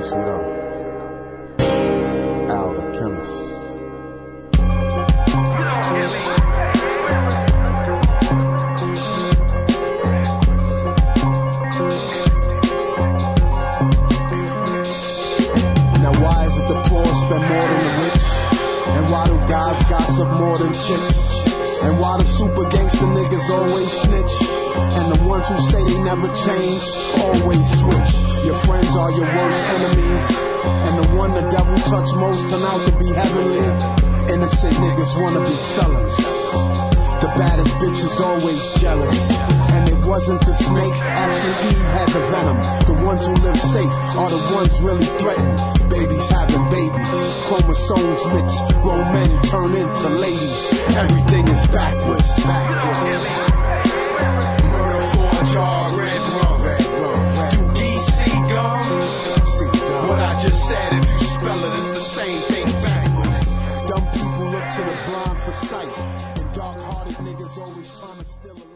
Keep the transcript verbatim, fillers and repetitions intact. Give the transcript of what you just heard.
Chemist, what up? Al the Chemist. Now why is it the poor spend more than the rich? And why do guys gossip more than chicks? And why the super gangster niggas always snitch? And the ones who say they never change always switch. Your friends are your worst enemies, and the one the devil touch most turn out to be heavenly. Innocent niggas wanna be fellas. The baddest bitches always jealous. And it wasn't the snake, actually Eve had the venom. The ones who live safe are the ones really threatened. Babies having babies, chromosomes mix, grown men turn into ladies. Everything is backwards, backwards. Murder for a jar, red rum, red rum. Doogie Seagull. What I just said, if you spell it, it's the same thing backwards. Dumb people look to the blind for sight, and dark-hearted niggas always trying to steal